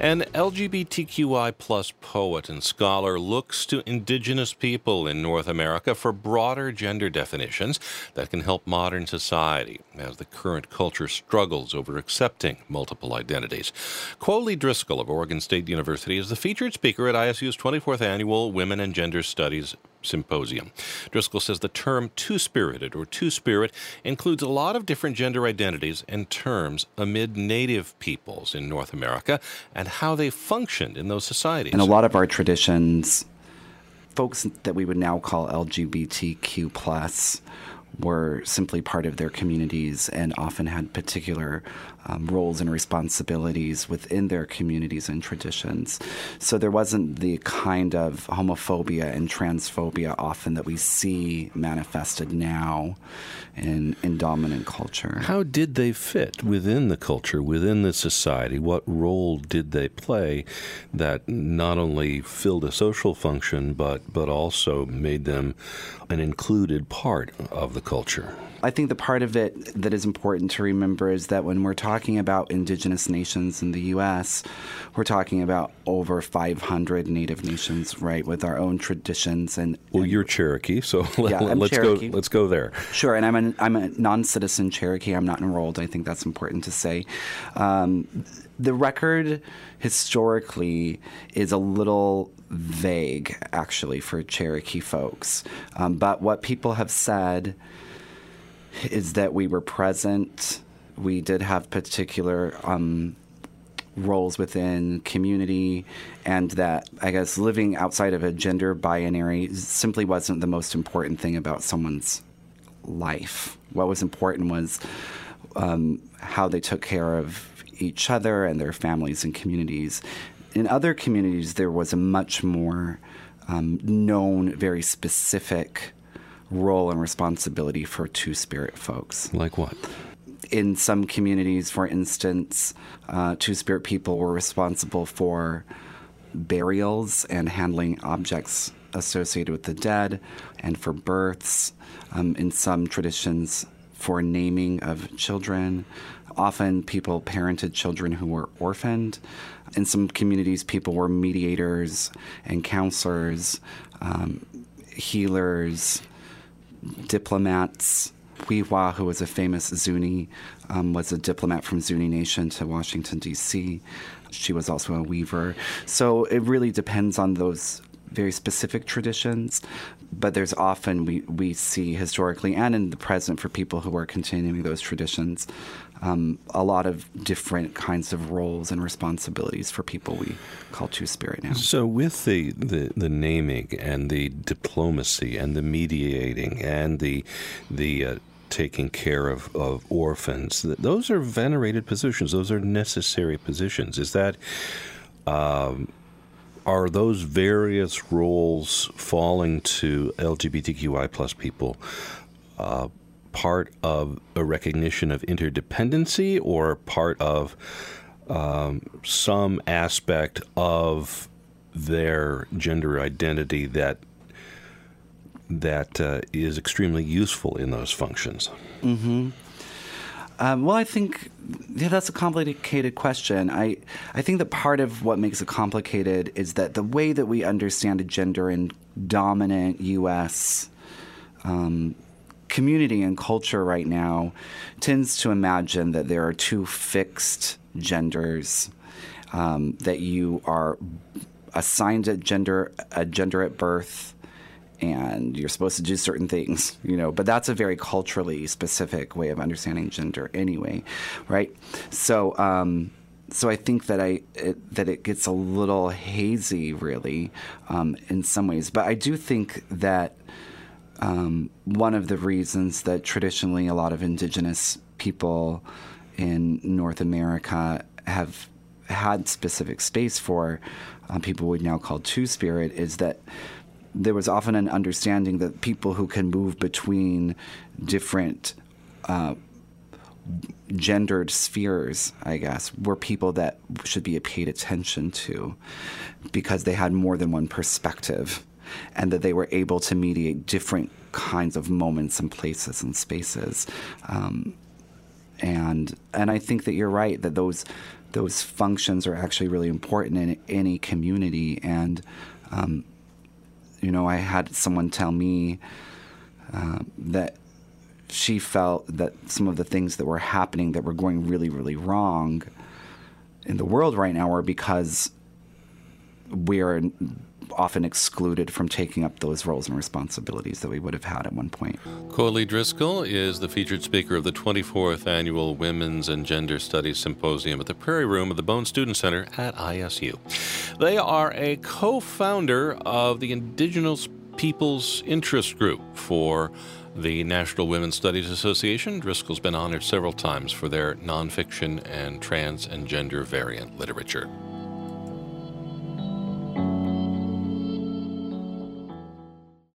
An LGBTQI plus poet and scholar looks to Indigenous people in North America for broader gender definitions that can help modern society as the current culture struggles over accepting multiple identities. Quolie Driscoll of Oregon State University is the featured speaker at ISU's 24th Annual Women and Gender Studies Symposium. Driscoll says the term two-spirited or two-spirit includes a lot of different gender identities and terms amid Native peoples in North America and how they functioned in those societies. In a lot of our traditions, folks that we would now call LGBTQ+, were simply part of their communities and often had particular roles and responsibilities within their communities and traditions. So there wasn't the kind of homophobia and transphobia often that we see manifested now in dominant culture. How did they fit within the culture, within the society? What role did they play that not only filled a social function, but also made them an included part of the culture? I think the part of it that is important to remember is that when we're talking about indigenous nations in the U.S., we're talking about over 500 Native nations, right, with our own traditions. Well, you're Cherokee, so let's Cherokee. Let's go there. Sure, and I'm a non-citizen Cherokee. I'm not enrolled. I think that's important to say. The record historically is a little vague, actually, for Cherokee folks. But what people have said is that we were present. We did have particular roles within community, and that, I guess, living outside of a gender binary simply wasn't the most important thing about someone's life. What was important was how they took care of each other and their families and communities. In other communities, there was a much more known, very specific role and responsibility for two-spirit folks. Like what? In some communities, for instance, two-spirit people were responsible for burials and handling objects associated with the dead, and for births. In some traditions, for naming of children. Often people parented children who were orphaned. In some communities, people were mediators and counselors, healers, diplomats. Weewa, who was a famous Zuni, was a diplomat from Zuni Nation to Washington, D.C. She was also a weaver. So it really depends on those very specific traditions, but there's often we see historically and in the present for people who are continuing those traditions, a lot of different kinds of roles and responsibilities for people we call two-spirit now. So with the naming and the diplomacy and the mediating and the taking care of orphans, those are venerated positions. Those are necessary positions. Is that... Are those various roles falling to LGBTQI plus people part of a recognition of interdependency or part of some aspect of their gender identity that is extremely useful in those functions? Mm-hmm. Well, I think that's a complicated question. I think that part of what makes it complicated is that the way that we understand gender in dominant U.S. Community and culture right now tends to imagine that there are two fixed genders, that you are assigned a gender at birth, and you're supposed to do certain things, but that's a very culturally specific way of understanding gender anyway, right? So I think that it gets a little hazy, really, in some ways. But I do think that one of the reasons that traditionally a lot of indigenous people in North America have had specific space for people we now call two-spirit is that there was often an understanding that people who can move between different gendered spheres, I guess, were people that should be paid attention to because they had more than one perspective and that they were able to mediate different kinds of moments and places and spaces. And I think that you're right, that those those functions are actually really important in any community. And, I had someone tell me that she felt that some of the things that were happening that were going really, really wrong in the world right now are because we are often excluded from taking up those roles and responsibilities that we would have had at one point. Coley Driscoll is the featured speaker of the 24th Annual Women's and Gender Studies Symposium at the Prairie Room of the Bone Student Center at ISU. They are a co-founder of the Indigenous Peoples Interest Group for the National Women's Studies Association. Driscoll's been honored several times for their nonfiction and trans and gender variant literature.